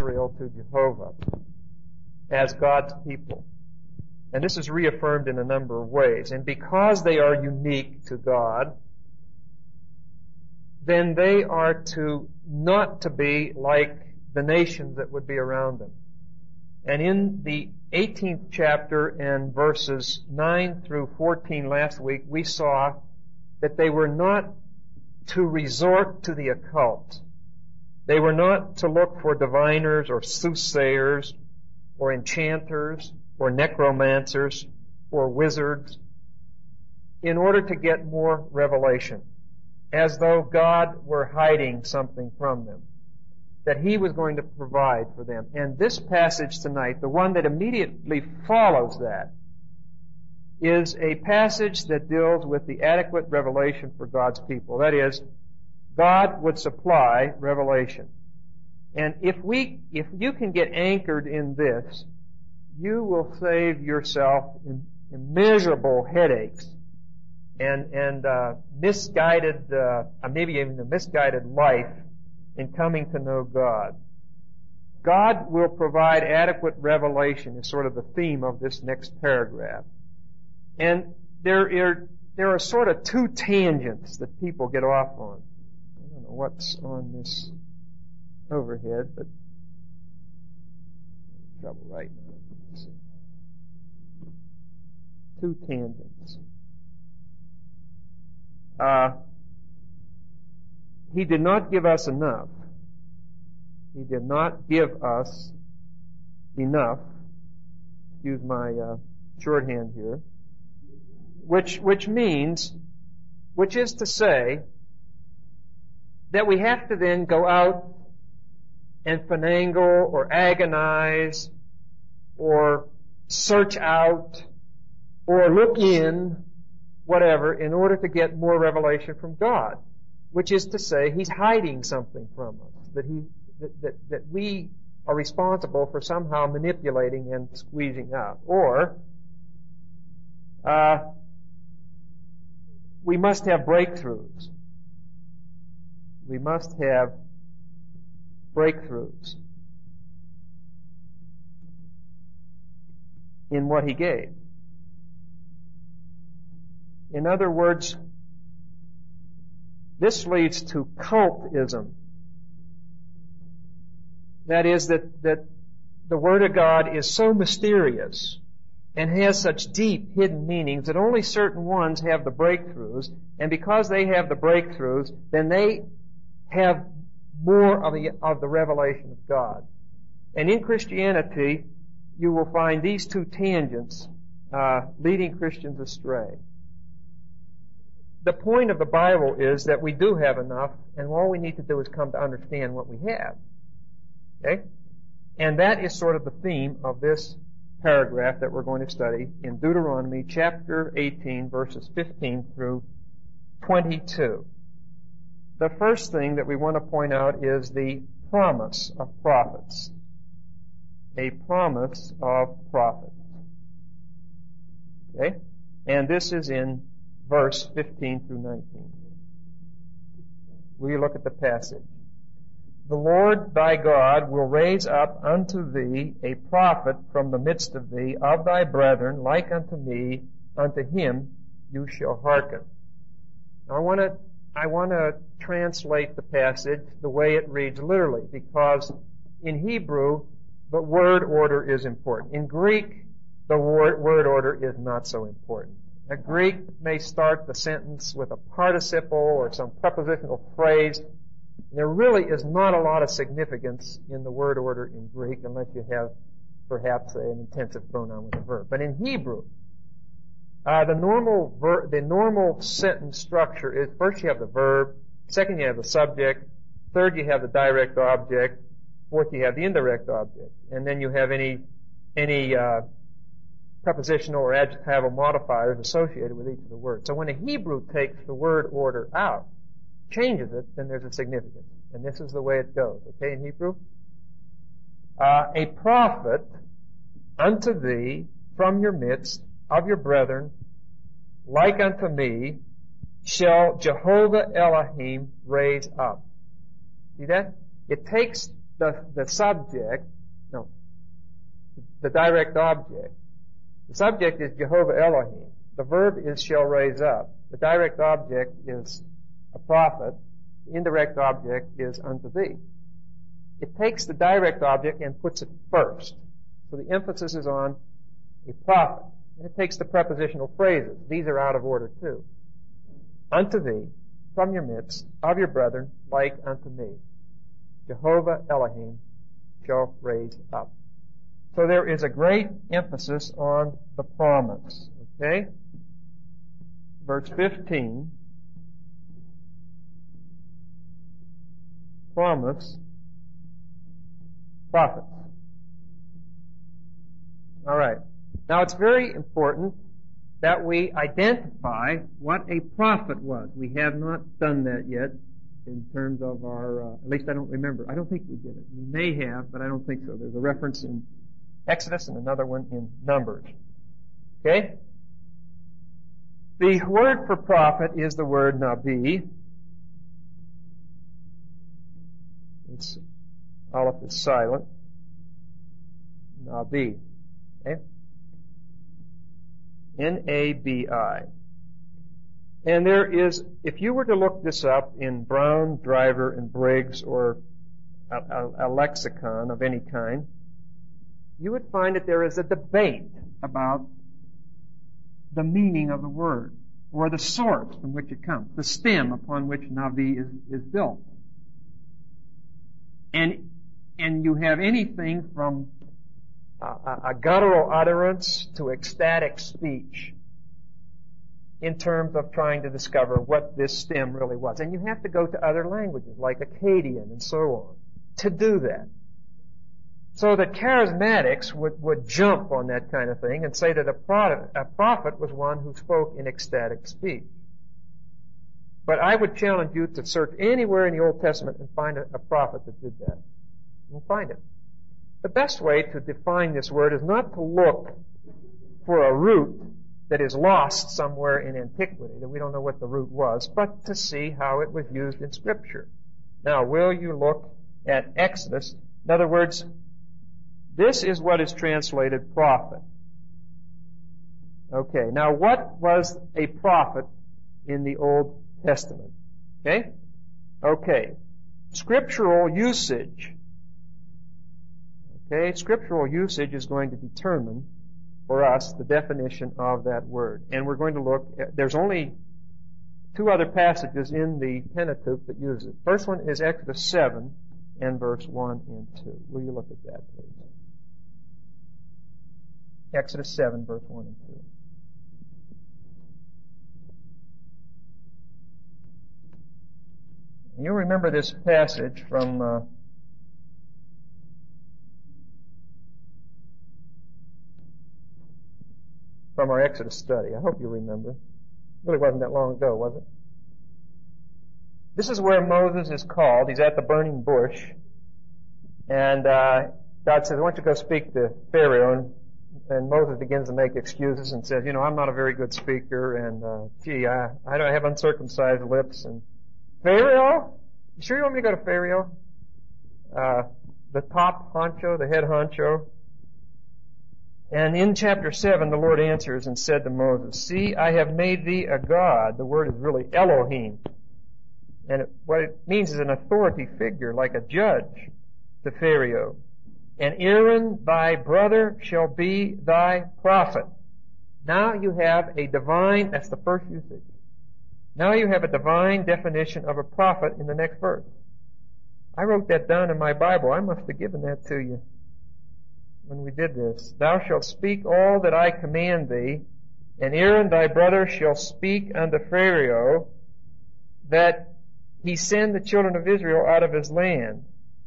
Israel to Jehovah as God's people. And this is reaffirmed in a number of ways. And because they are unique to God, then they are not to be like the nations that would be around them. And in the 18th chapter and verses 9 through 14 last week, we saw that they were not to resort to the occult. They were not to look for diviners or soothsayers or enchanters or necromancers or wizards in order to get more revelation, as though God were hiding something from them, that He was going to provide for them. And this passage tonight, the one that immediately follows that, is a passage that deals with the adequate revelation for God's people. That is, God would supply revelation. And if you can get anchored in this, you will save yourself immeasurable headaches and misguided, maybe even a misguided life in coming to know God. God will provide adequate revelation is sort of the theme of this next paragraph. And there are sort of two tangents that people get off on. I don't know what's on this overhead, but I'm in trouble right now. Let's see. Two tangents. He did not give us enough. He did not give us enough. Excuse my shorthand here. Which is to say that we have to then go out and finagle or agonize or search out or look in, whatever, in order to get more revelation from God. Which is to say, He's hiding something from us, that we are responsible for somehow manipulating and squeezing out. Or, we must have breakthroughs. We must have breakthroughs in what He gave. In other words, this leads to cultism. That is, that the Word of God is so mysterious and has such deep hidden meanings that only certain ones have the breakthroughs, and because they have the breakthroughs, then they have more of the revelation of God. And in Christianity, you will find these two tangents leading Christians astray. The point of the Bible is that we do have enough, and all we need to do is come to understand what we have. Okay? And that is sort of the theme of this paragraph that we're going to study in Deuteronomy chapter 18, verses 15 through 22. The first thing that we want to point out is the promise of prophets. A promise of prophets. Okay? And this is in verse 15 through 19. We look at the passage. The Lord thy God will raise up unto thee a prophet from the midst of thee, of thy brethren, like unto me, unto him you shall hearken. Now I want to translate the passage the way it reads literally, because in Hebrew, the word order is important. In Greek, the word order is not so important. A Greek may start the sentence with a participle or some prepositional phrase. There really is not a lot of significance in the word order in Greek unless you have perhaps an intensive pronoun with a verb. But in Hebrew, the normal sentence structure is first you have the verb, second you have the subject, third you have the direct object, fourth you have the indirect object, and then you have any prepositional or adjectival modifiers associated with each of the words. So when a Hebrew takes the word order out, changes it, then there's a significance. And this is the way it goes, okay, in Hebrew? A prophet unto thee from your midst of your brethren, like unto me, shall Jehovah Elohim raise up. See that? It takes the subject, no, the direct object. The subject is Jehovah Elohim. The verb is shall raise up. The direct object is a prophet. The indirect object is unto thee. It takes the direct object and puts it first. So the emphasis is on a prophet. And it takes the prepositional phrases. These are out of order too. Unto thee, from your midst, of your brethren, like unto me, Jehovah Elohim shall raise up. So there is a great emphasis on the promise. Okay? Verse 15. Promise. Prophets. All right. Now it's very important that we identify what a prophet was. We have not done that yet in terms of our, at least I don't remember. I don't think we did it. We may have, but I don't think so. There's a reference in Exodus and another one in Numbers. Okay? The word for prophet is the word nabi. Its aleph is silent. Nabi. Okay? N-A-B-I. And there is, if you were to look this up in Brown, Driver, and Briggs, or a lexicon of any kind, you would find that there is a debate about the meaning of the word, or the source from which it comes, the stem upon which Navi is built. And you have anything from a guttural utterance to ecstatic speech in terms of trying to discover what this stem really was. And you have to go to other languages like Akkadian and so on to do that. So that charismatics would jump on that kind of thing and say that a prophet was one who spoke in ecstatic speech. But I would challenge you to search anywhere in the Old Testament and find a prophet that did that. You'll find it. The best way to define this word is not to look for a root that is lost somewhere in antiquity, that we don't know what the root was, but to see how it was used in Scripture. Now, will you look at Exodus? In other words, this is what is translated prophet. Okay, now what was a prophet in the Old Testament? Okay. Scriptural usage. Okay, scriptural usage is going to determine for us the definition of that word. And we're going to look at, there's only two other passages in the Pentateuch that use it. First one is Exodus 7 and verse 1 and 2. Will you look at that, please? Exodus 7, verse 1 and 2. And you'll remember this passage from our Exodus study. I hope you remember. It really wasn't that long ago, was it? This is where Moses is called. He's at the burning bush. And God says, I want you to go speak to Pharaoh. And Moses begins to make excuses and says, I'm not a very good speaker. And, I don't have uncircumcised lips. And Pharaoh? You sure you want me to go to Pharaoh? The top honcho, the head honcho. And in chapter 7, the Lord answers and said to Moses, see, I have made thee a god. The word is really Elohim. And what it means is an authority figure, like a judge to Pharaoh. And Aaron, thy brother, shall be thy prophet. Now you have a divine, that's the first usage. Now you have a divine definition of a prophet in the next verse. I wrote that down in my Bible. I must have given that to you when we did this. Thou shalt speak all that I command thee, and Aaron thy brother shall speak unto Pharaoh, that he send the children of Israel out of his land.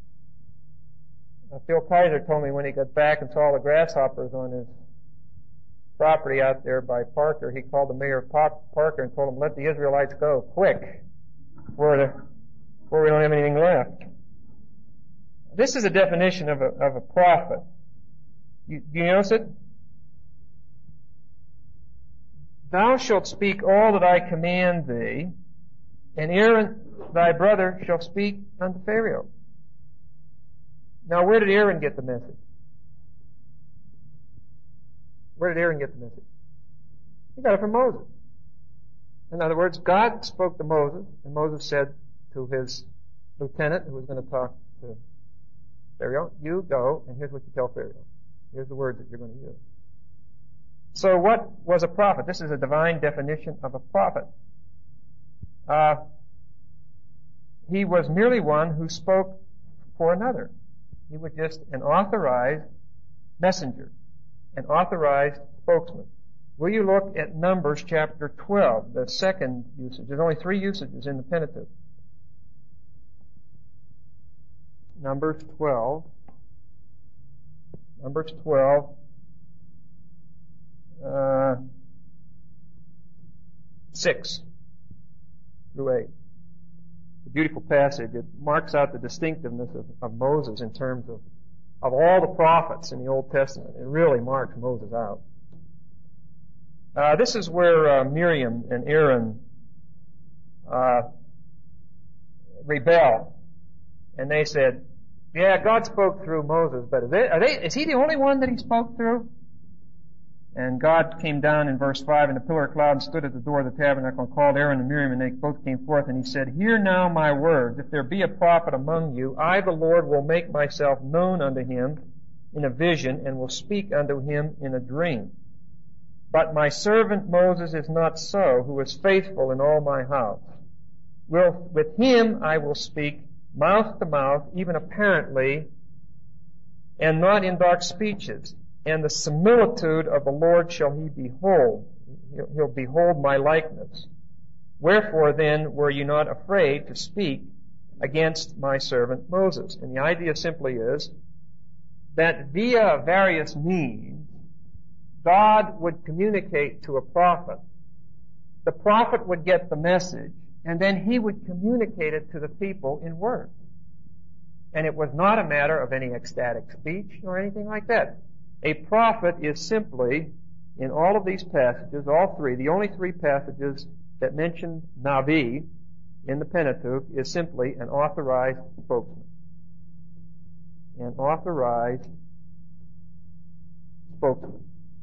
Phil Kaiser told me when he got back and saw the grasshoppers on his property out there by Parker, he called the mayor of Parker and told him, let the Israelites go, quick, before we don't have anything left. This is a definition of a prophet. Do you notice it? Thou shalt speak all that I command thee, and Aaron thy brother shall speak unto Pharaoh. Now, where did Aaron get the message? Where did Aaron get the message? He got it from Moses. In other words, God spoke to Moses, and Moses said to his lieutenant, who was going to talk to Pharaoh, you go, and here's what you tell Pharaoh. Here's the words that you're going to use. So what was a prophet? This is a divine definition of a prophet. He was merely one who spoke for another. He was just an authorized messenger, an authorized spokesman. Will you look at Numbers chapter 12, the second usage? There's only 3 usages in the Pentateuch. Numbers 12. Numbers 12. 6 through 8. It's a beautiful passage. It marks out the distinctiveness of Moses in terms of all the prophets in the Old Testament. It really marks Moses out. This is where Miriam and Aaron rebel, and they said, "Yeah, God spoke through Moses, but is he the only one that he spoke through?" And God came down in verse 5, and the pillar of cloud and stood at the door of the tabernacle and called Aaron and Miriam, and they both came forth, and he said, "Hear now my words. If there be a prophet among you, I, the Lord, will make myself known unto him in a vision, and will speak unto him in a dream. But my servant Moses is not so, who is faithful in all my house. With him I will speak mouth to mouth, even apparently, and not in dark speeches. And the similitude of the Lord shall he behold. He'll behold my likeness. Wherefore then were you not afraid to speak against my servant Moses?" And the idea simply is that via various means, God would communicate to a prophet. The prophet would get the message, and then he would communicate it to the people in words. And it was not a matter of any ecstatic speech or anything like that. A prophet is simply, in all of these passages, all 3, the only 3 passages that mention Navi in the Pentateuch, is simply an authorized spokesman. An authorized spokesman.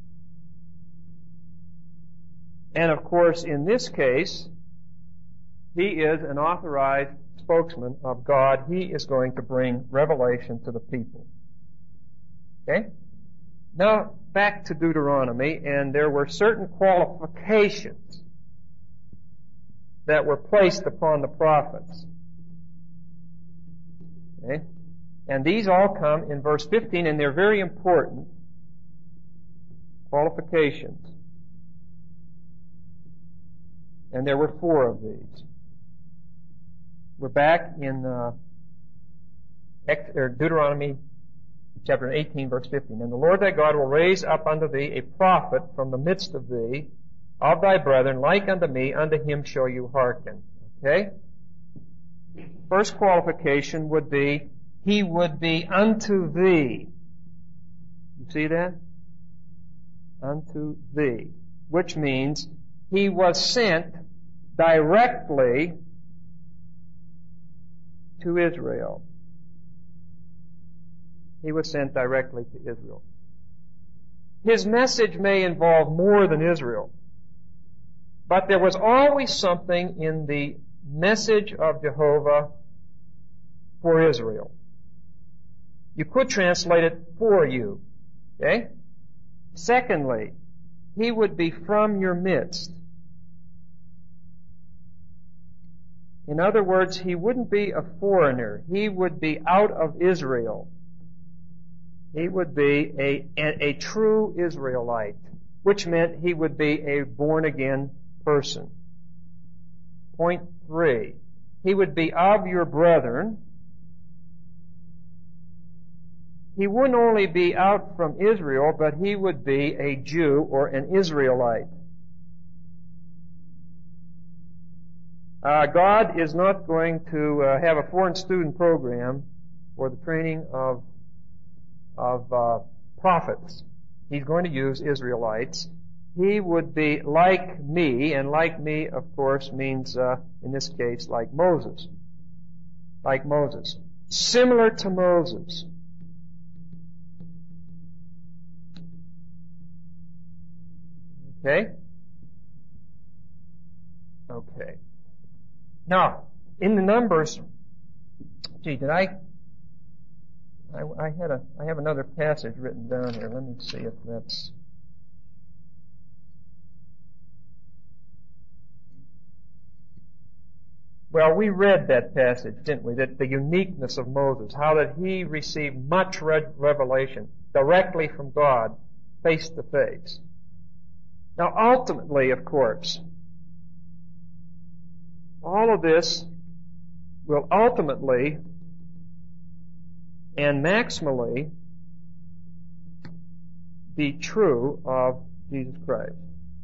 And of course, in this case, he is an authorized spokesman of God. He is going to bring revelation to the people. Okay? Now, back to Deuteronomy, and there were certain qualifications that were placed upon the prophets. Okay? And these all come in verse 15, and they're very important qualifications. And there were 4 of these. We're back in Deuteronomy chapter 18, verse 15. "And the Lord thy God will raise up unto thee a prophet from the midst of thee, of thy brethren, like unto me, unto him shall you hearken." Okay? First qualification would be, he would be unto thee. You see that? Unto thee. Which means he was sent directly to Israel. He was sent directly to Israel. His message may involve more than Israel, but there was always something in the message of Jehovah for Israel. You could translate it for you. Okay? Secondly, he would be from your midst. In other words, he wouldn't be a foreigner. He would be out of Israel. He would be a true Israelite, which meant he would be a born-again person. Point 3. He would be of your brethren. He wouldn't only be out from Israel, but he would be a Jew or an Israelite. God is not going to have a foreign student program for the training of prophets. He's going to use Israelites. He would be like me, and like me, of course, means, in this case, like Moses. Like Moses. Similar to Moses. Okay? Okay. Now, in the Numbers, I have another passage written down here. Let me see if that's... Well, we read that passage, didn't we? That the uniqueness of Moses, how that he received much revelation directly from God, face to face. Now, ultimately, of course, all of this will ultimately and maximally be true of Jesus Christ.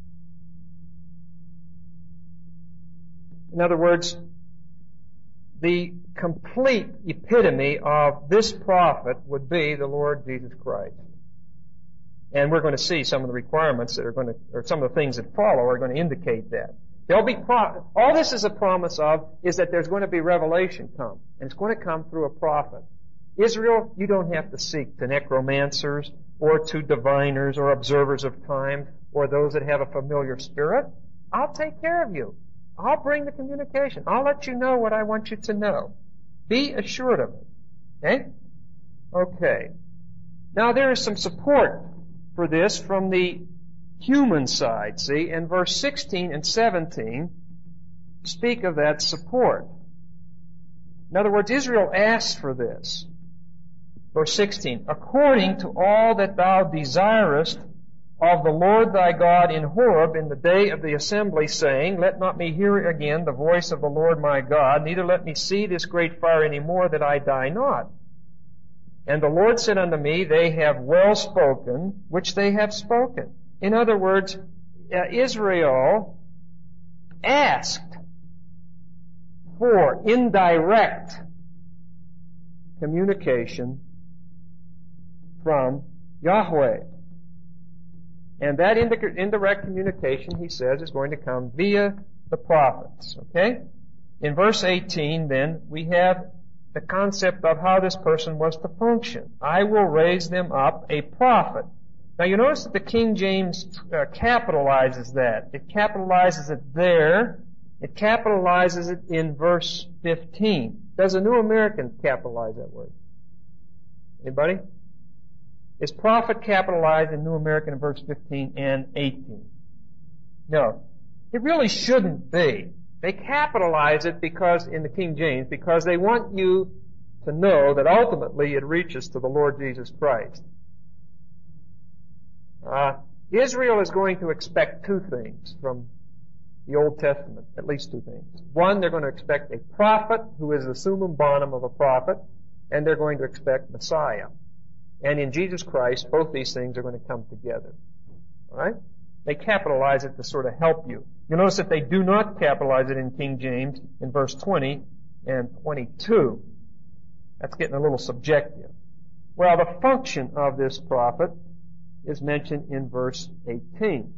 In other words, the complete epitome of this prophet would be the Lord Jesus Christ. And we're going to see some of the requirements that are going to, or some of the things that follow are going to indicate that. There'll be all this is a promise of is that there's going to be revelation come. And it's going to come through a prophet. Israel, you don't have to seek to necromancers or to diviners or observers of time or those that have a familiar spirit. I'll take care of you. I'll bring the communication. I'll let you know what I want you to know. Be assured of it. Okay? Okay. Now there is some support for this from the human side. See, in verse 16 and 17 speak of that support. In other words, Israel asked for this. Verse 16, according to all that thou desirest of the Lord thy God in Horeb in the day of the assembly, saying, let not me hear again the voice of the Lord my God, neither let me see this great fire any more, that I die not. And the Lord said unto me, they have well spoken, which they have spoken. In other words, Israel asked for indirect communication from Yahweh. And that indirect communication, he says, is going to come via the prophets. Okay? In verse 18, then, we have the concept of how this person was to function. I will raise them up a prophet. Now you notice that the King James capitalizes that. It capitalizes it there. It capitalizes it in verse 15. Does a New American capitalize that word? Anybody? Is prophet capitalized in New American in verse 15 and 18? No. It really shouldn't be. They capitalize it because, in the King James, because they want you to know that ultimately it reaches to the Lord Jesus Christ. Israel is going to expect two things from the Old Testament, at least two things. One, they're going to expect a prophet who is the summum bonum of a prophet, and they're going to expect Messiah. And in Jesus Christ, both these things are going to come together. Alright? They capitalize it to sort of help you. You'll notice that they do not capitalize it in King James in verse 20 and 22. That's getting a little subjective. Well, the function of this prophet is mentioned in verse 18.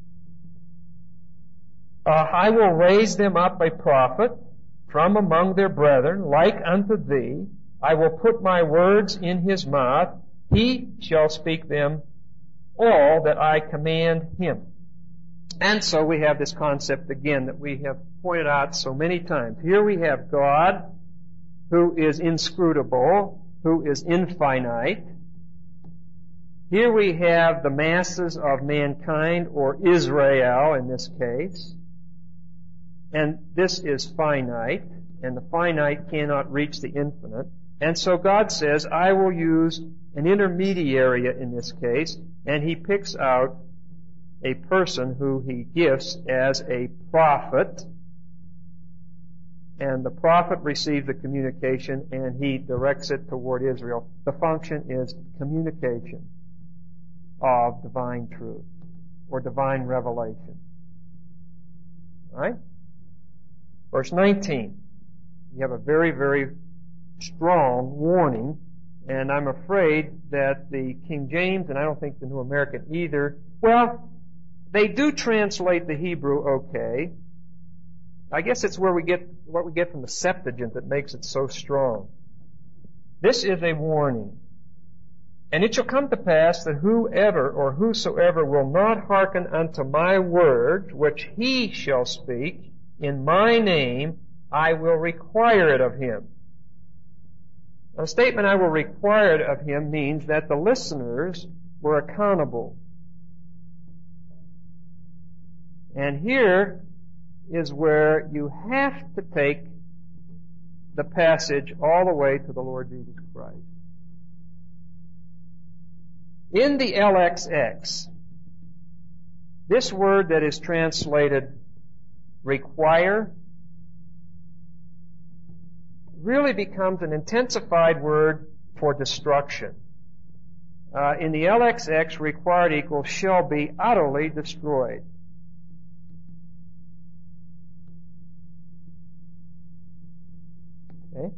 I will raise them up a prophet from among their brethren, like unto thee. I will put my words in his mouth. He shall speak them all that I command him. And so we have this concept again that we have pointed out so many times. Here we have God, who is inscrutable, who is infinite. Here we have the masses of mankind, or Israel in this case. And this is finite, and the finite cannot reach the infinite. And so God says, I will use an intermediary in this case, and he picks out a person who he gifts as a prophet. And the prophet receives the communication, and he directs it toward Israel. The function is communication of divine truth, or divine revelation. Alright? Verse 19. You have a very, very strong warning, and I'm afraid that the King James, and I don't think the New American either, well, they do translate the Hebrew okay. I guess it's where we get what we get from the Septuagint that makes it so strong. This is a warning. And it shall come to pass that whoever or whosoever will not hearken unto my word, which he shall speak in my name, I will require it of him. Now, the statement I will require it of him means that the listeners were accountable. And here is where you have to take the passage all the way to the Lord Jesus Christ. In the LXX, this word that is translated require really becomes an intensified word for destruction. In the LXX, required equals shall be utterly destroyed. Okay?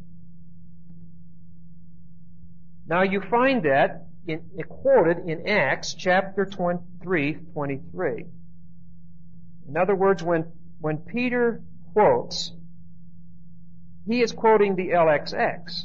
Now you find that quoted in Acts chapter 23:23. In other words, when Peter quotes, he is quoting the LXX.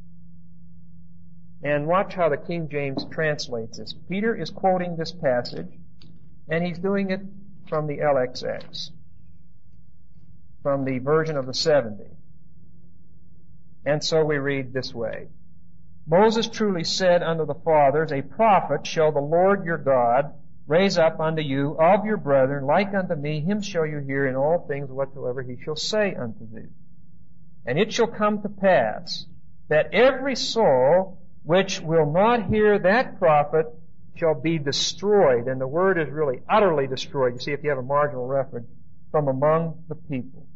And watch how the King James translates this. Peter is quoting this passage, and he's doing it from the LXX, from the version of the 70. And so we read this way. Moses truly said unto the fathers, a prophet shall the Lord your God raise up unto you of your brethren, like unto me, him shall you hear in all things whatsoever he shall say unto thee. And it shall come to pass that every soul which will not hear that prophet shall be destroyed. And the word is really utterly destroyed. You see, if you have a marginal reference, from among the people.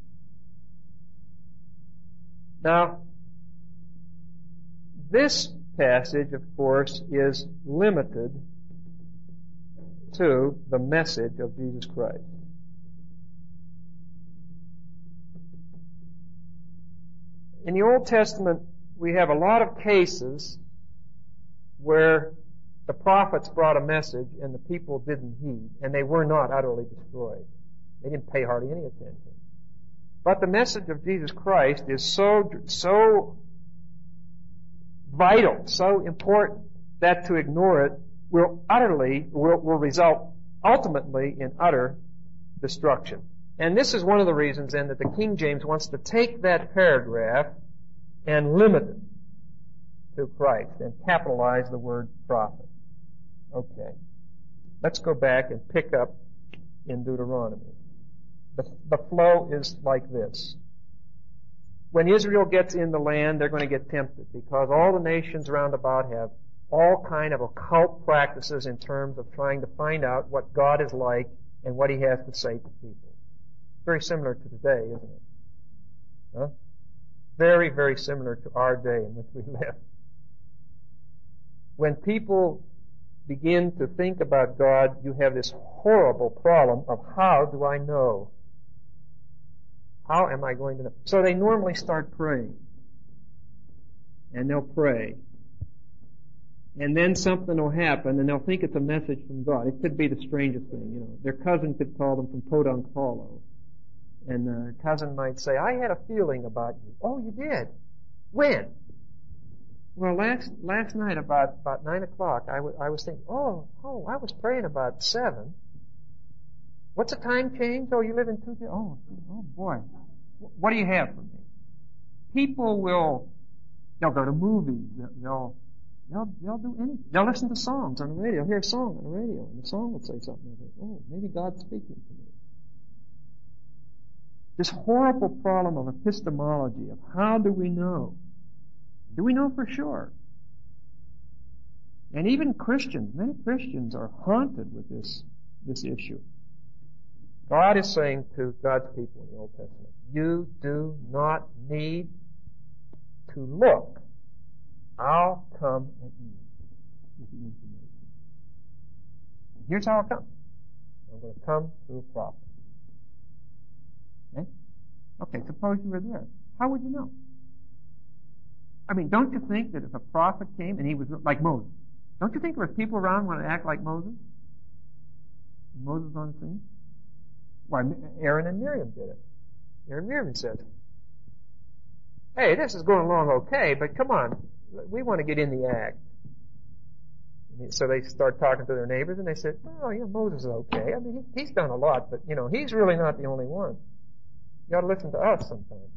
Now, this passage, of course, is limited to the message of Jesus Christ. In the Old Testament, we have a lot of cases where the prophets brought a message and the people didn't heed, and they were not utterly destroyed. They didn't pay hardly any attention. But the message of Jesus Christ is so vital, so important, that to ignore it will result ultimately in utter destruction. And this is one of the reasons then that the King James wants to take that paragraph and limit it to Christ and capitalize the word prophet. Okay. Let's go back and pick up in Deuteronomy. The flow is like this. When Israel gets in the land, they're going to get tempted because all the nations round about have all kind of occult practices in terms of trying to find out what God is like and what He has to say to people. Very similar to today, isn't it? Huh? Very, very similar to our day in which we live. When people begin to think about God, you have this horrible problem of how do I know? How am I going to know? So they normally start praying. And they'll pray. And then something will happen and they'll think it's a message from God. It could be the strangest thing, you know. Their cousin could call them from Podunk Hollow. And the cousin might say, I had a feeling about you. Oh, you did? When? Well, last night about 9 o'clock, I was thinking, I was praying about 7. What's the time change? Oh, you live in 2 days? Oh boy. What do you have for me? People they'll go to movies. They'll do anything. They'll listen to songs on the radio. They'll hear a song on the radio, and the song will say something. They think, oh, maybe God's speaking to me. This horrible problem of epistemology, of how do we know? Do we know for sure? And even Christians, many Christians are haunted with this issue. God is saying to God's people in the Old Testament, you do not need to look. I'll come at you with the information. And here's how I'll come. I'm going to come through a prophet. Okay, suppose you were there. How would you know? I mean, don't you think that if a prophet came and he was like Moses, don't you think there was people around who want to act like Moses? And Moses on the scene? Why, Aaron and Miriam did it. Aaron and Miriam said, hey, this is going along okay, but come on, we want to get in the act. So they start talking to their neighbors, and they said, "Oh, Moses is okay. I mean, he's done a lot, but he's really not the only one. You ought to listen to us sometime."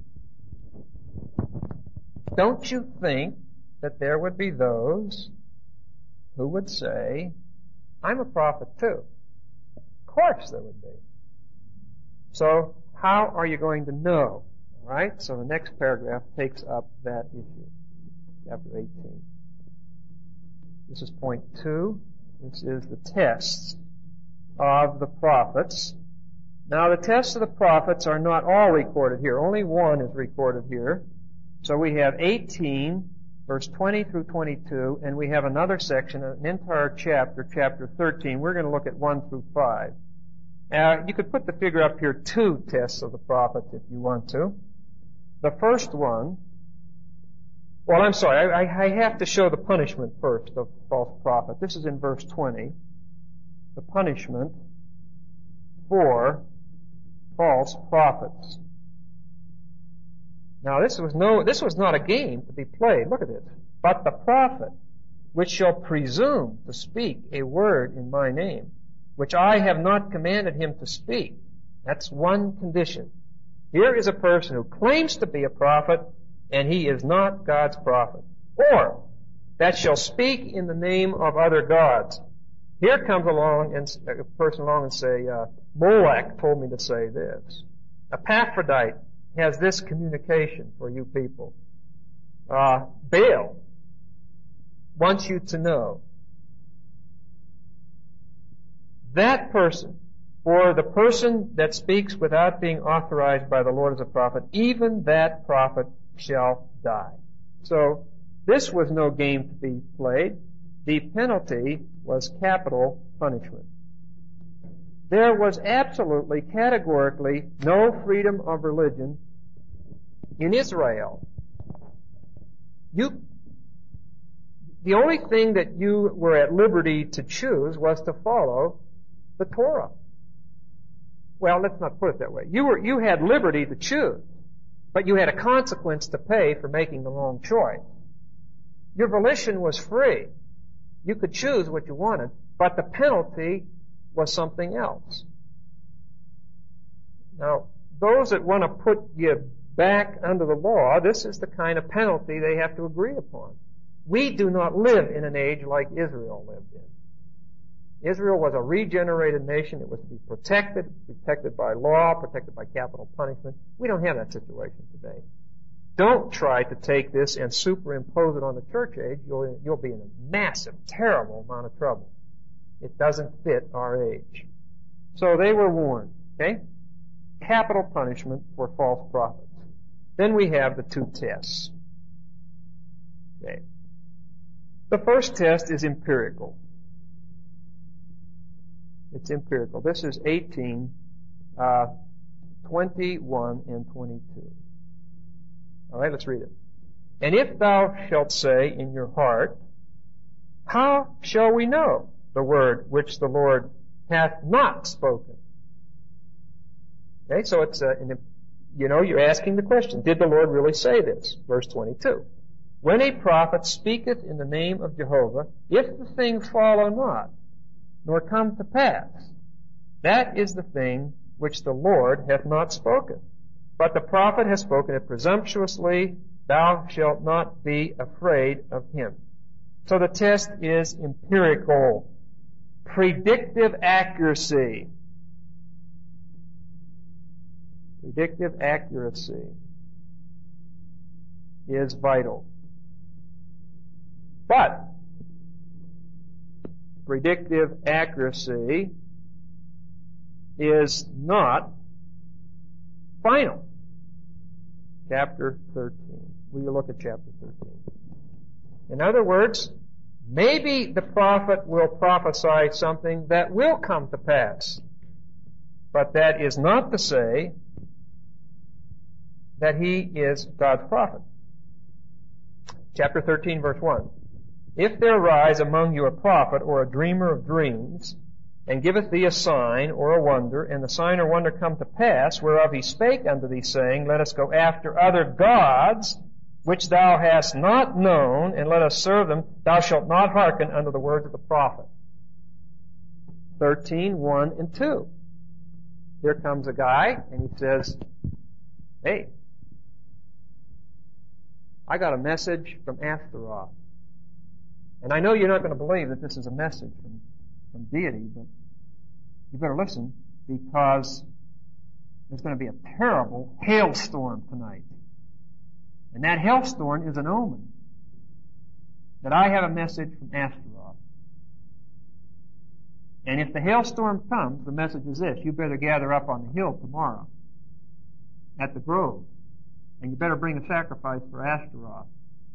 Don't you think that there would be those who would say, "I'm a prophet too"? Of course there would be. So how are you going to know? All right. So the next paragraph takes up that issue. Chapter 18. This is point 2. This is the tests of the prophets. Now the tests of the prophets are not all recorded here. Only one is recorded here. So we have 18, verse 20 through 22, and we have another section, an entire chapter, chapter 13. We're going to look at 1 through 5. You could put the figure up here, 2 tests of the prophets if you want to. The first one, well, I'm sorry, I have to show the punishment first of false prophet. This is in verse 20. The punishment for false prophets. Now this was not a game to be played. Look at this. But the prophet, which shall presume to speak a word in my name, which I have not commanded him to speak. That's one condition. Here is a person who claims to be a prophet, and he is not God's prophet. Or, that shall speak in the name of other gods. Here comes along a person along and say, Molech told me to say this. Epaphroditus has this communication for you people. Baal wants you to know. That person, or the person that speaks without being authorized by the Lord as a prophet, even that prophet shall die. So, this was no game to be played. The penalty was capital punishment. There was absolutely, categorically, no freedom of religion in Israel. The only thing that you were at liberty to choose was to follow the Torah. Well, let's not put it that way. You had liberty to choose, but you had a consequence to pay for making the wrong choice. Your volition was free. You could choose what you wanted, but the penalty was something else. Now, those that want to put you back under the law, this is the kind of penalty they have to agree upon. We do not live in an age like Israel lived in. Israel was a regenerated nation. It was to be protected by law, protected by capital punishment. We don't have that situation today. Don't try to take this and superimpose it on the church age. You'll be in a massive, terrible amount of trouble. It doesn't fit our age. So they were warned, okay? Capital punishment for false prophets. Then we have the 2 tests. Okay. The first test is empirical. It's empirical. This is 18, 21 and 22. All right, let's read it. And if thou shalt say in your heart, how shall we know the word which the Lord hath not spoken? Okay, so it's you're asking the question, did the Lord really say this? Verse 22. When a prophet speaketh in the name of Jehovah, if the thing follow not, nor come to pass, that is the thing which the Lord hath not spoken. But the prophet has spoken it presumptuously, thou shalt not be afraid of him. So the test is empirical. Predictive accuracy. Predictive accuracy is vital. But predictive accuracy is not final. Chapter 13. Will you look at chapter 13? In other words, maybe the prophet will prophesy something that will come to pass. But that is not to say that he is God's prophet. Chapter 13, verse 1. If there arise among you a prophet or a dreamer of dreams, and giveth thee a sign or a wonder, and the sign or wonder come to pass, whereof he spake unto thee, saying, Let us go after other gods, which thou hast not known, and let us serve them. Thou shalt not hearken unto the words of the prophet. 13:1 and 2. Here comes a guy, and he says, hey, I got a message from Ashtaroth. And I know you're not going to believe that this is a message from deity, but you better listen, because there's going to be a terrible hailstorm tonight. And that hailstorm is an omen that I have a message from Ashtaroth. And if the hailstorm comes, the message is this: you better gather up on the hill tomorrow at the grove, and you better bring a sacrifice for Ashtaroth.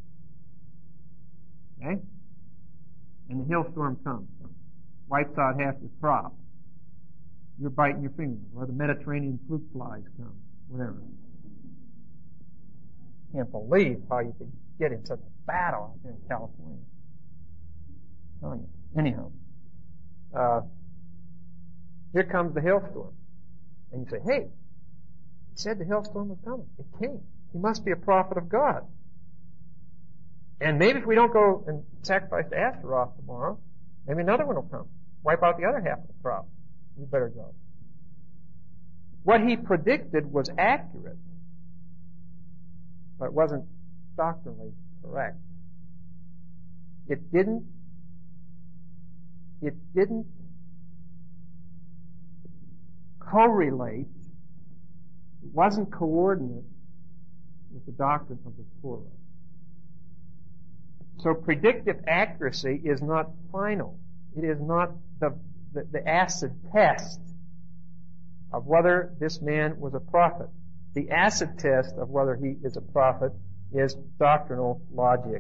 Okay? And the hailstorm comes. Wipes out half your crop. You're biting your fingers, or the Mediterranean fruit flies come, whatever. Can't believe how you could get in such a battle out there in California. I'm telling you. Anyhow, here comes the hailstorm. And you say, hey, he said the hailstorm was coming. It came. He must be a prophet of God. And maybe if we don't go and sacrifice to Ashtaroth tomorrow, maybe another one will come. Wipe out the other half of the crop. We better go. What he predicted was accurate, but it wasn't doctrinally correct. It didn't correlate, it wasn't coordinate with the doctrine of the Torah. So predictive accuracy is not final. It is not the acid test of whether this man was a prophet. The acid test of whether he is a prophet is doctrinal logic.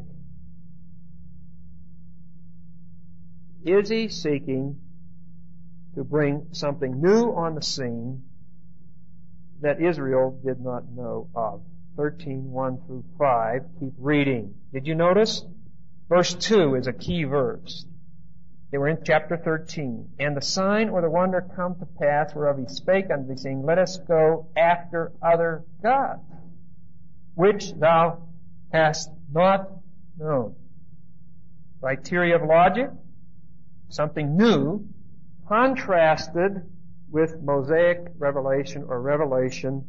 Is he seeking to bring something new on the scene that Israel did not know of? 13:1 through 5. Keep reading. Did you notice? Verse 2 is a key verse. They were in chapter 13. And the sign or the wonder come to pass whereof he spake unto thee, saying, let us go after other gods, which thou hast not known. Criteria of logic, something new, contrasted with Mosaic revelation or revelation,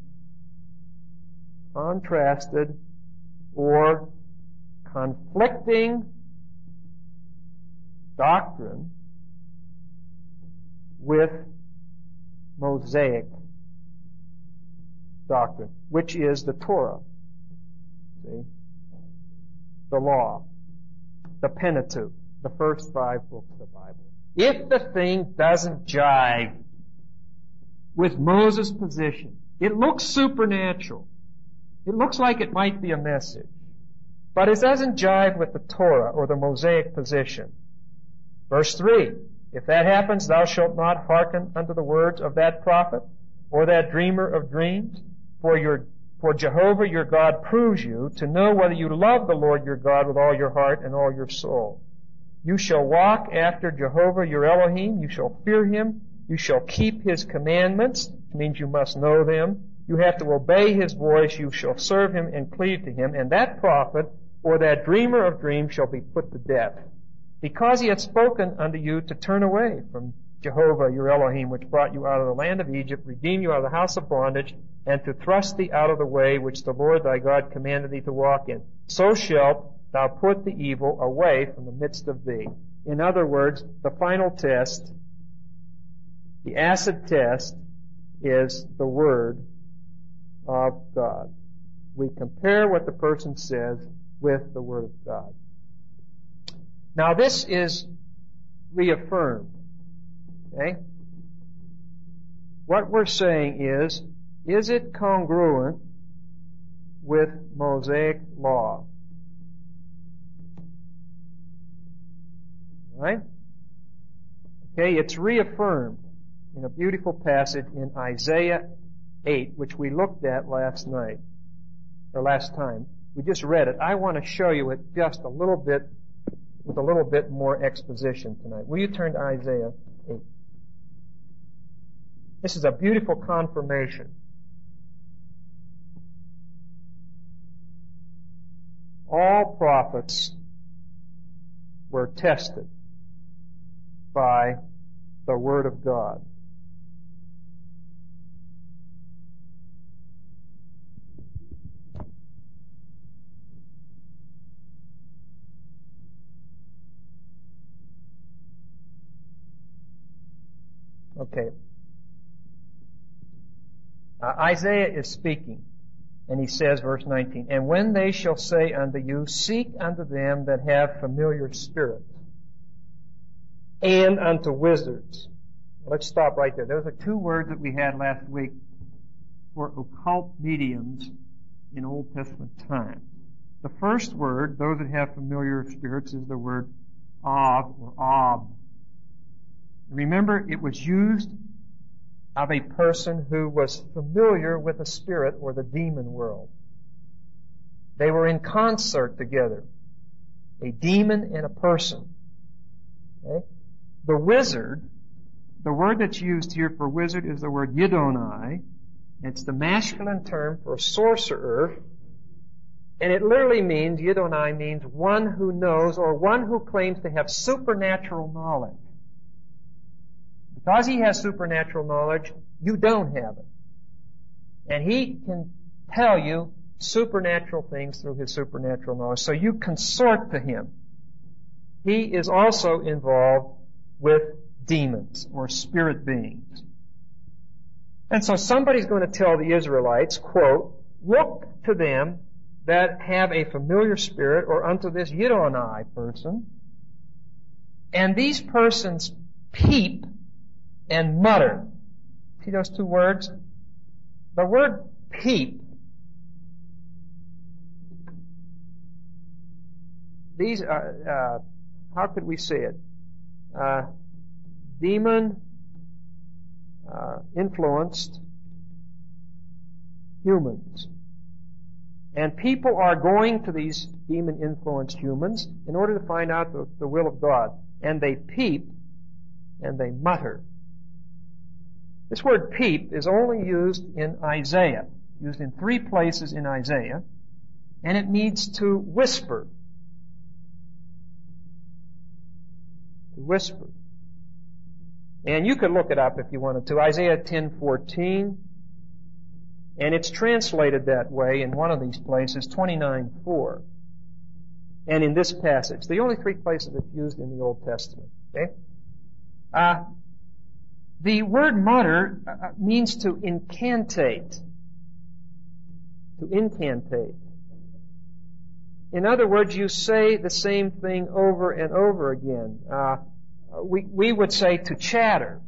contrasted or conflicting doctrine with Mosaic doctrine, which is the Torah. See? The law. The Pentateuch. The first 5 books of the Bible. If the thing doesn't jive with Moses' position, it looks supernatural. It looks like it might be a message. But it doesn't jive with the Torah or the Mosaic position. Verse 3, if that happens, thou shalt not hearken unto the words of that prophet or that dreamer of dreams, for Jehovah your God proves you to know whether you love the Lord your God with all your heart and all your soul. You shall walk after Jehovah your Elohim, you shall fear him, you shall keep his commandments, which means you must know them. You have to obey his voice, you shall serve him and cleave to him, and that prophet or that dreamer of dreams shall be put to death. Because he hath spoken unto you to turn away from Jehovah your Elohim, which brought you out of the land of Egypt, redeemed you out of the house of bondage, and to thrust thee out of the way which the Lord thy God commanded thee to walk in. So shalt thou put the evil away from the midst of thee. In other words, the final test, the acid test, is the Word of God. We compare what the person says with the Word of God. Now this is reaffirmed. Okay? What we're saying is it congruent with Mosaic law? Right? Okay, it's reaffirmed in a beautiful passage in Isaiah 8, which we looked at last time. We just read it. I want to show you it just a little bit, with a little bit more exposition tonight. Will you turn to Isaiah 8? This is a beautiful confirmation. all prophets were tested by the Word of God. Okay. Isaiah is speaking, and he says, verse 19, "And when they shall say unto you, Seek unto them that have familiar spirits, and unto wizards." Let's stop right there. Those are two words that we had last week for occult mediums in Old Testament times. The first word, those that have familiar spirits, is the word Av or Ab. Remember, it was used of a person who was familiar with the spirit or the demon world. They were in concert together. A demon and a person. Okay? The wizard, the word that's used here for wizard is the word Yidoni. It's the masculine term for a sorcerer. And it literally means, Yidoni means one who knows or one who claims to have supernatural knowledge. Because he has supernatural knowledge, you don't have it. And he can tell you supernatural things through his supernatural knowledge. So you consort to him. He is also involved with demons or spirit beings. And so somebody's going to tell the Israelites, quote, "Look to them that have a familiar spirit," or unto this Yidoni person, "and these persons peep and mutter." See those two words? The word peep, these are, how could we say it? Demon influenced humans. And people are going to these demon influenced humans in order to find out the will of God. And they peep and they mutter. This word peep is only used in Isaiah, used in 3 places in Isaiah, and it means to whisper. To whisper. And you could look it up if you wanted to. Isaiah 10:14, and it's translated that way in one of these places, 29:4, and in this passage. The only 3 places it's used in the Old Testament. Okay? The word mutter means to incantate. To incantate. In other words, you say the same thing over and over again. We would say to chatter.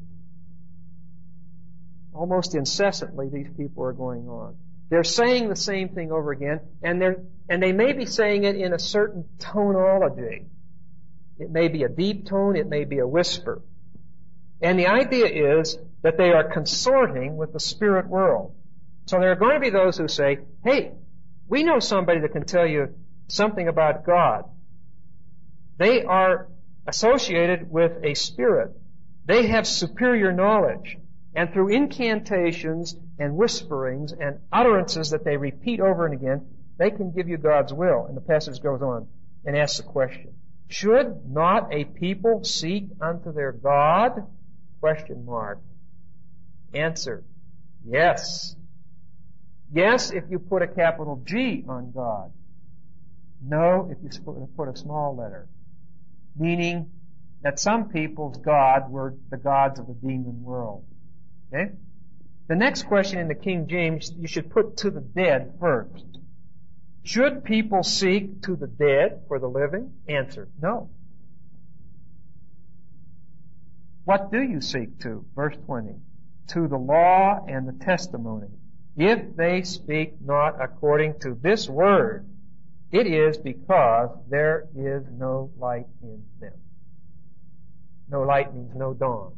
Almost incessantly, these people are going on. They're saying the same thing over again, and they may be saying it in a certain tonology. It may be a deep tone, it may be a whisper. And the idea is that they are consorting with the spirit world. So there are going to be those who say, "Hey, we know somebody that can tell you something about God." They are associated with a spirit. They have superior knowledge. And through incantations and whisperings and utterances that they repeat over and again, they can give you God's will. And the passage goes on and asks the question, "Should not a people seek unto their God?" Question mark. Answer, yes. Yes, if you put a capital G on God. No, if you put a small letter. Meaning that some people's God were the gods of the demon world. Okay? The next question in the King James, you should put "to the dead" first. Should people seek to the dead for the living? Answer, no. What do you seek to? Verse 20. To the law and the testimony. If they speak not according to this word, it is because there is no light in them. No light means no dawn.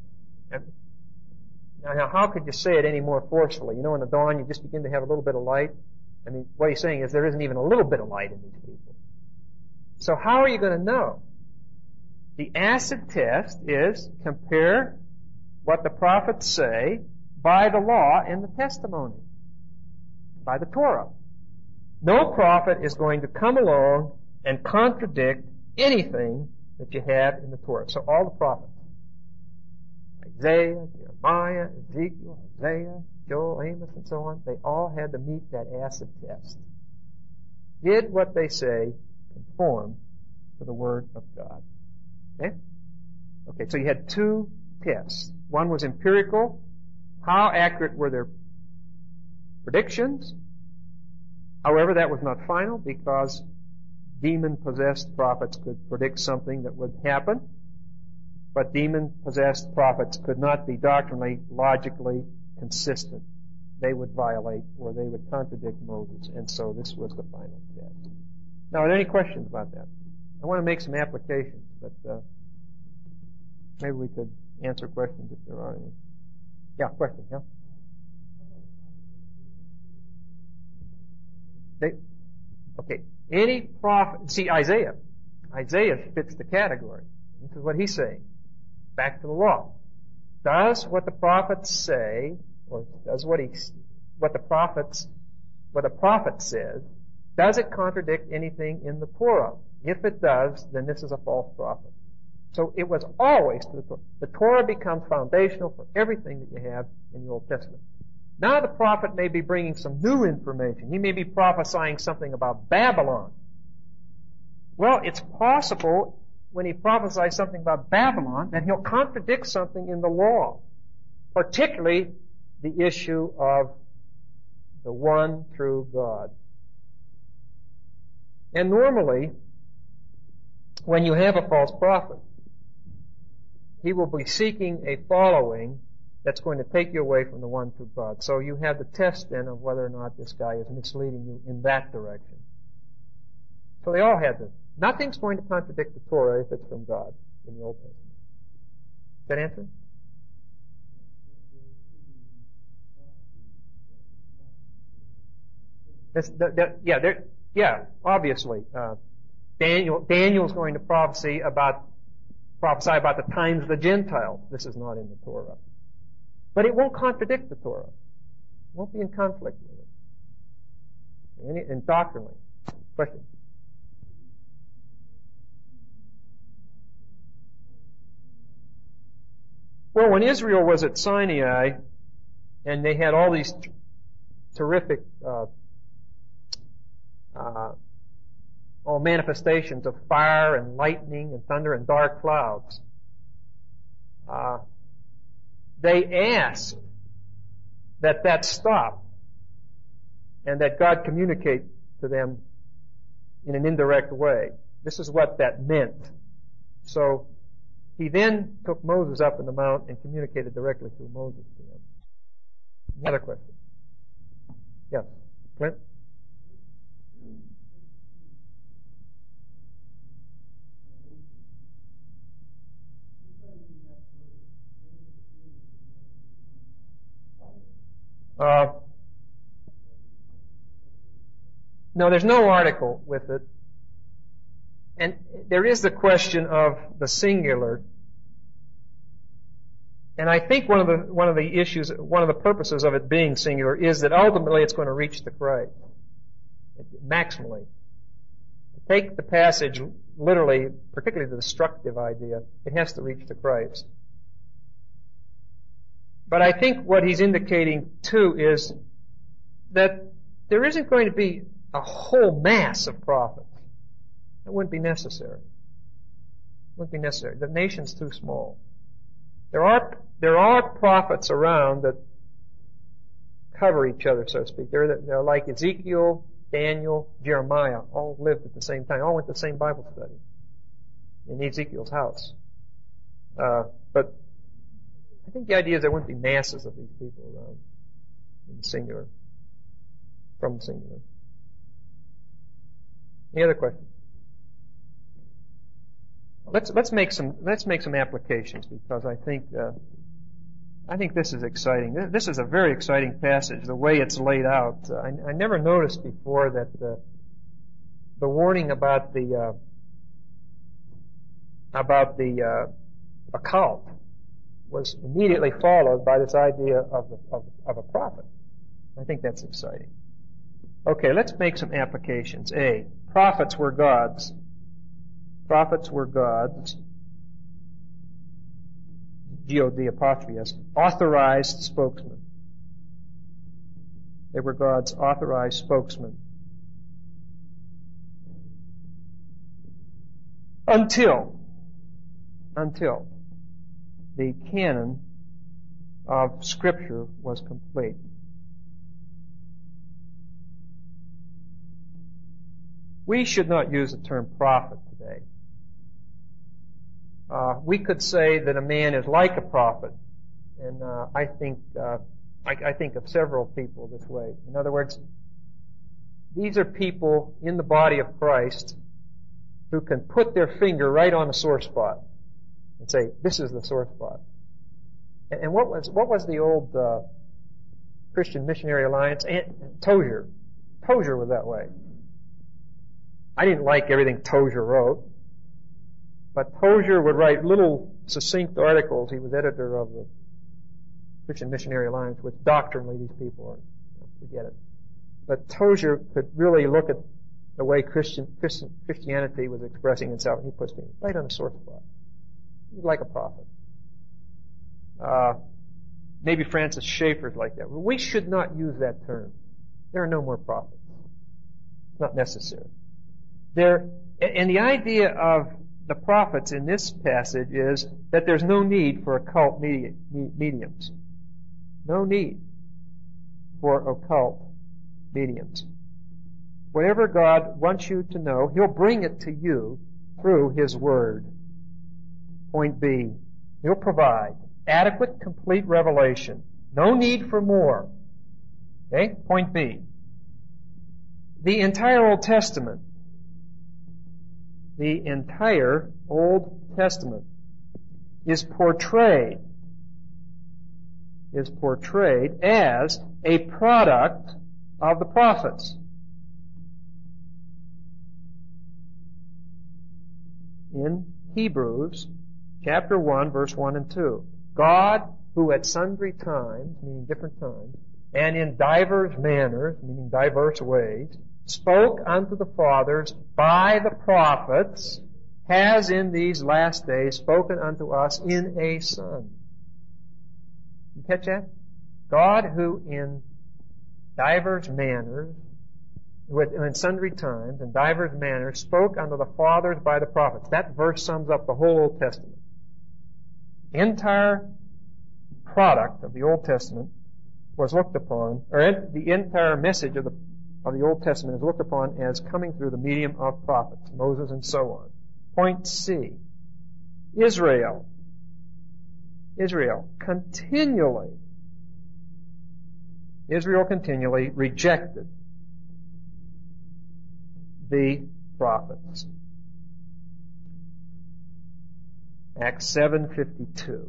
Now, how could you say it any more forcefully? You know, in the dawn, you just begin to have a little bit of light. I mean, what he's saying is there isn't even a little bit of light in these people. So how are you going to know? The acid test is compare what the prophets say by the law and the testimony, by the Torah. No prophet is going to come along and contradict anything that you have in the Torah. So all the prophets, Isaiah, Jeremiah, Ezekiel, Hosea, Joel, Amos, and so on, they all had to meet that acid test. Did what they say conform to the Word of God? Okay? Okay, so you had two tests. One was empirical. How accurate were their predictions? However, that was not final because demon-possessed prophets could predict something that would happen, but demon-possessed prophets could not be doctrinally, logically consistent. They would violate or they would contradict Moses, and so this was the final test. Now, are there any questions about that? I want to make some applications, but maybe we could answer questions if there are any. Yeah, question, yeah? Any prophet, see Isaiah fits the category. This is what he's saying. Back to the law. Does what the prophets say, or does what the prophet says, does it contradict anything in the Torah? If it does, then this is a false prophet. So it was always to the Torah. The Torah becomes foundational for everything that you have in the Old Testament. Now the prophet may be bringing some new information. He may be prophesying something about Babylon. Well, it's possible when he prophesies something about Babylon that he'll contradict something in the law, particularly the issue of the one true God. And normally, when you have a false prophet, he will be seeking a following that's going to take you away from the one true God. So you have the test then of whether or not this guy is misleading you in that direction. So they all had this. Nothing's going to contradict the Torah if it's from God in the Old Testament. That answer? Obviously. Daniel's going to prophesy about the times of the Gentiles. This is not in the Torah. But it won't contradict the Torah. It won't be in conflict with it. And doctrinally. Question? Well, when Israel was at Sinai, and they had all these terrific manifestations of fire and lightning and thunder and dark clouds, they asked that stop and that God communicate to them in an indirect way. This is what that meant. So he then took Moses up in the mount and communicated directly through Moses to them. Another question? Yes, Clint? No, there's no article with it. And there is the question of the singular. And I think one of the purposes of it being singular is that ultimately it's going to reach the Christ. Maximally. To take the passage literally, particularly the destructive idea, it has to reach the Christ. But I think what he's indicating too is that there isn't going to be a whole mass of prophets. It wouldn't be necessary. It wouldn't be necessary. The nation's too small. There are prophets around that cover each other, so to speak. They're like Ezekiel, Daniel, Jeremiah, all lived at the same time, all went to the same Bible study in Ezekiel's house. But I think the idea is there wouldn't be masses of these people around in the singular, from the singular. Any other questions? Let's make some applications because I think this is exciting. This is a very exciting passage. The way it's laid out, I never noticed before that the warning about the occult was immediately followed by this idea of a prophet. I think that's exciting. Okay, let's make some applications. A, prophets were gods. Prophets were gods. G-O-D apostrophe S. Authorized spokesmen. They were God's authorized spokesmen. Until the canon of Scripture was complete. We should not use the term prophet today. We could say that a man is like a prophet, and I think of several people this way. In other words, these are people in the body of Christ who can put their finger right on a sore spot and say, "This is the sore spot." And what was the old Christian Missionary Alliance? Tozier. Tozier was that way. I didn't like everything Tozier wrote, but Tozier would write little succinct articles. He was editor of the Christian Missionary Alliance, which doctrinally these people are, forget it. But Tozier could really look at the way Christianity was expressing itself, and he puts me right on a sore spot. He was like a prophet. Maybe Francis Schaeffer's like that. We should not use that term. There are no more prophets. It's not necessary. And the idea of the prophets in this passage is that there's no need for occult mediums. No need for occult mediums. Whatever God wants you to know, He'll bring it to you through His Word. Point B, He'll provide adequate, complete revelation. No need for more. Okay? Point B. The entire Old Testament is portrayed as a product of the prophets. In Hebrews chapter 1, verse 1 and 2. God, who at sundry times, meaning different times, and in divers manners, meaning diverse ways, spoke unto the fathers by the prophets, has in these last days spoken unto us in a Son. You catch that? God, who in divers manners, in sundry times, in divers manners, spoke unto the fathers by the prophets. That verse sums up the whole Old Testament. The entire product of the Old Testament was looked upon, or the entire message of the Old Testament is looked upon as coming through the medium of prophets, Moses and so on. Point C. Israel continually rejected the prophets. Acts 7:52,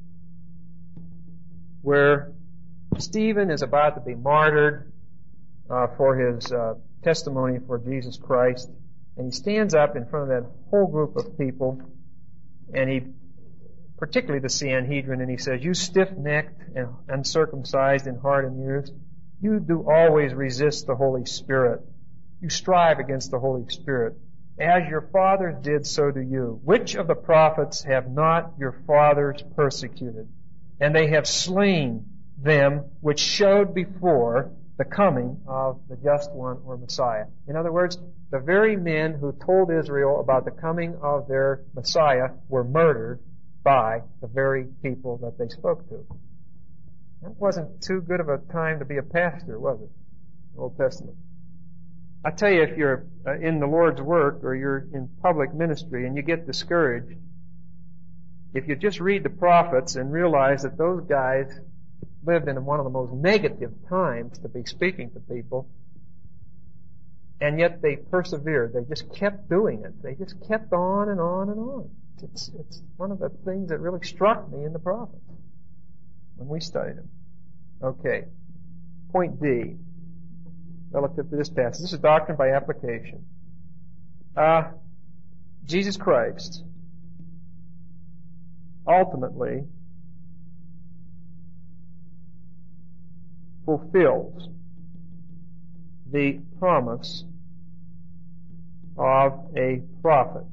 where Stephen is about to be martyred for his testimony for Jesus Christ, and he stands up in front of that whole group of people, and he, particularly the Sanhedrin, and he says, "You stiff-necked and uncircumcised in heart and ears, you do always resist the Holy Spirit. You strive against the Holy Spirit. As your fathers did, so do you. Which of the prophets have not your fathers persecuted? And they have slain them which showed before the coming of the just one, or Messiah." In other words, the very men who told Israel about the coming of their Messiah were murdered by the very people that they spoke to. That wasn't too good of a time to be a pastor, was it? The Old Testament. I tell you, if you're in the Lord's work or you're in public ministry and you get discouraged, if you just read the prophets and realize that those guys lived in one of the most negative times to be speaking to people, and yet they persevered. They just kept doing it. They just kept on and on and on. It's one of the things that really struck me in the prophets when we studied them. Okay. Point D, relative to this passage. This is doctrine by application. Jesus Christ ultimately fulfills the promise of a prophet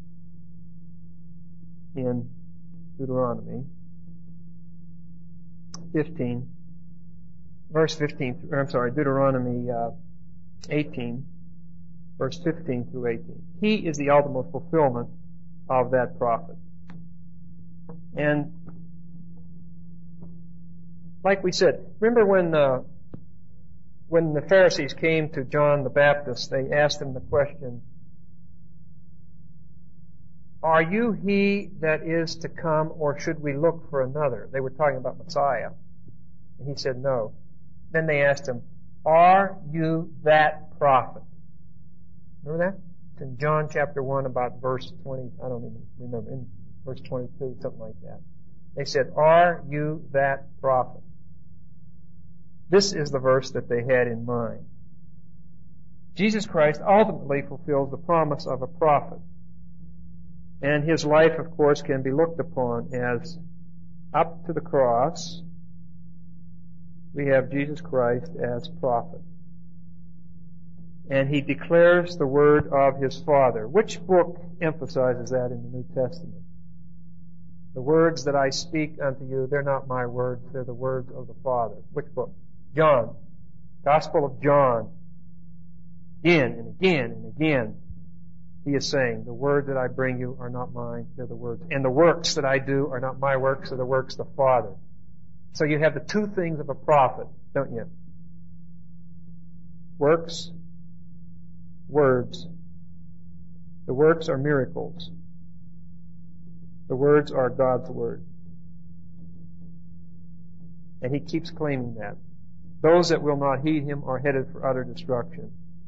in Deuteronomy 15, verse 15, Deuteronomy 18, verse 15 through 18. He is the ultimate fulfillment of that prophet. And like we said, remember when the Pharisees came to John the Baptist, they asked him the question, "Are you he that is to come, or should we look for another?" They were talking about Messiah. And he said, "No." Then they asked him, "Are you that prophet?" Remember that? It's in John chapter 1, about verse 20, I don't even remember, in verse 22, something like that. They said, "Are you that prophet?" This is the verse that they had in mind. Jesus Christ ultimately fulfills the promise of a prophet. And his life, of course, can be looked upon as up to the cross. We have Jesus Christ as prophet. And he declares the word of his Father. Which book emphasizes that in the New Testament? The words that I speak unto you, they're not my words, they're the words of the Father. Which book? John. Gospel of John. Again and again and again, he is saying, the words that I bring you are not mine, they're the words. And the works that I do are not my works, they're the works of the Father. So you have the two things of a prophet, don't you? Works, words. The works are miracles. The words are God's word. And he keeps claiming that. Those that will not heed him are headed for utter destruction.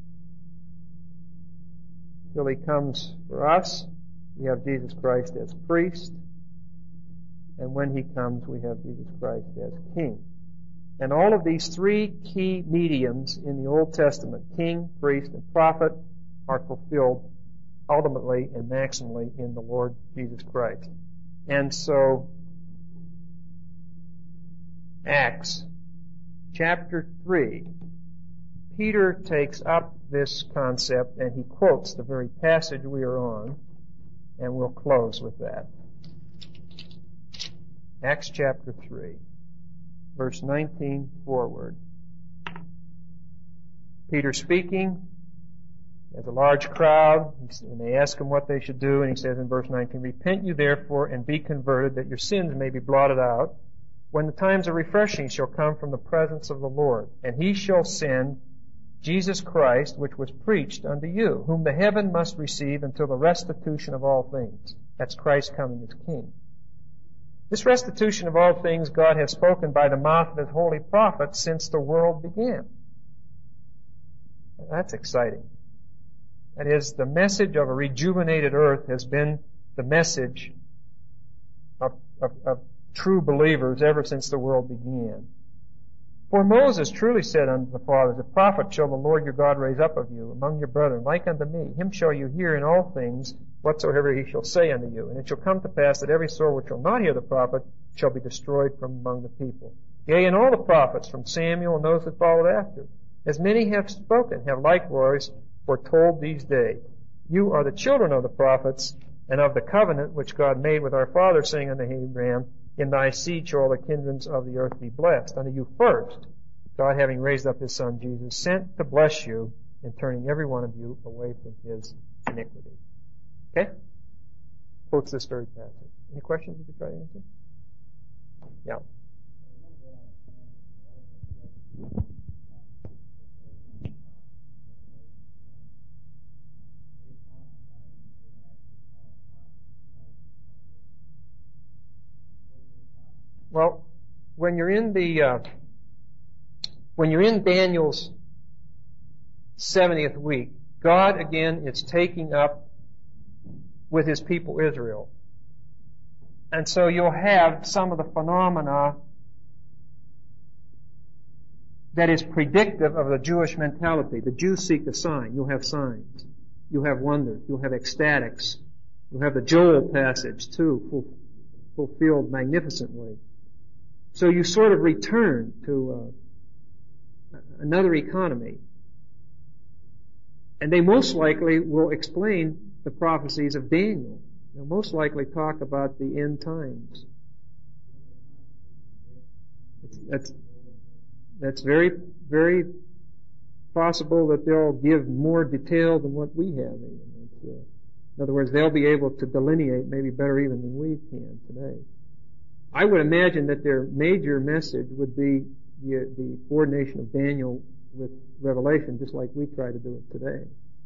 Till he comes for us, we have Jesus Christ as priest. And when he comes, we have Jesus Christ as king. And all of these three key mediums in the Old Testament, king, priest, and prophet, are fulfilled ultimately and maximally in the Lord Jesus Christ. And so, Acts chapter 3, Peter takes up this concept and he quotes the very passage we are on, and we'll close with that. Acts chapter 3, verse 19 forward. Peter speaking, he has a large crowd, and they ask him what they should do, and he says in verse 19, "Repent you therefore and be converted, that your sins may be blotted out, when the times of refreshing shall come from the presence of the Lord. And he shall send Jesus Christ, which was preached unto you, whom the heaven must receive until the restitution of all things." That's Christ coming as King. This restitution of all things God has spoken by the mouth of his holy prophets since the world began. That's exciting. That is, the message of a rejuvenated earth has been the message of true believers ever since the world began. For Moses truly said unto the fathers, "A prophet shall the Lord your God raise up of you among your brethren, like unto me. Him shall you hear in all things whatsoever he shall say unto you. And it shall come to pass that every soul which shall not hear the prophet shall be destroyed from among the people. Yea, and all the prophets from Samuel and those that followed after, as many have spoken, have likewise foretold these days. You are the children of the prophets and of the covenant which God made with our father, saying unto Abraham, In thy seed shall all the kindreds of the earth be blessed. Unto you first, God having raised up his Son Jesus, sent to bless you in turning every one of you away from his iniquity." Okay? Quotes this very passage. Any questions we could try to answer? Yeah. Well, when you're in Daniel's 70th week, God again is taking up with his people Israel. And so you'll have some of the phenomena that is predictive of the Jewish mentality. The Jews seek a sign. You'll have signs. You'll have wonders. You'll have ecstatics. You'll have the Joel passage too, fulfilled magnificently. So you sort of return to another economy. And they most likely will explain the prophecies of Daniel. They'll most likely talk about the end times. That's very, very possible that they'll give more detail than what we have even. In other words, they'll be able to delineate maybe better even than we can today. I would imagine that their major message would be the coordination of Daniel with Revelation, just like we try to do it today.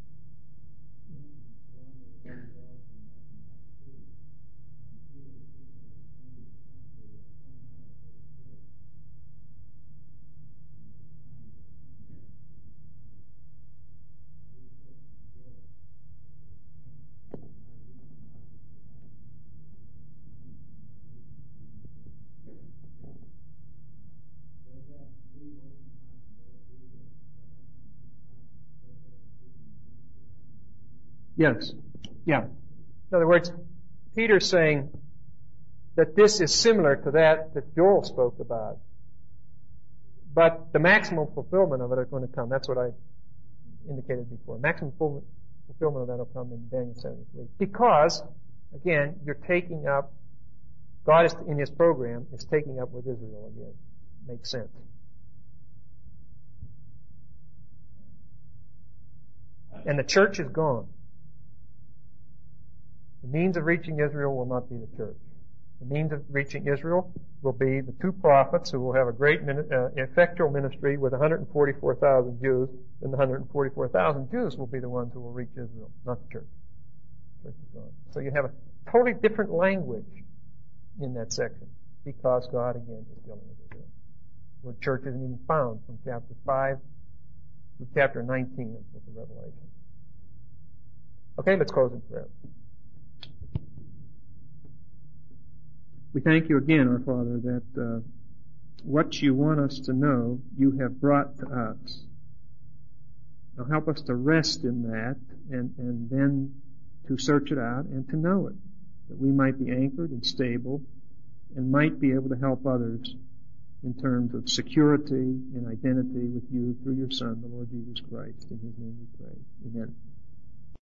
Yes. Yeah. In other words, Peter's saying that this is similar to that Joel spoke about. But the maximum fulfillment of it is going to come. That's what I indicated before. Maximum fulfillment of that will come in Daniel 73. Because, again, you're taking up, God is, in His program, is taking up with Israel again. Makes sense. And the church is gone. The means of reaching Israel will not be the church. The means of reaching Israel will be the two prophets who will have a great effectual ministry with 144,000 Jews, and the 144,000 Jews will be the ones who will reach Israel, not the church. The church is gone. So you have a totally different language in that section because God, again, is dealing with Israel. Where church isn't even found from chapter 5 through chapter 19 of the book of Revelation. Okay, let's close in prayer. We thank you again, our Father, that what you want us to know, you have brought to us. Now help us to rest in that and then to search it out and to know it, that we might be anchored and stable and might be able to help others in terms of security and identity with you through your Son, the Lord Jesus Christ. In His name we pray. Amen.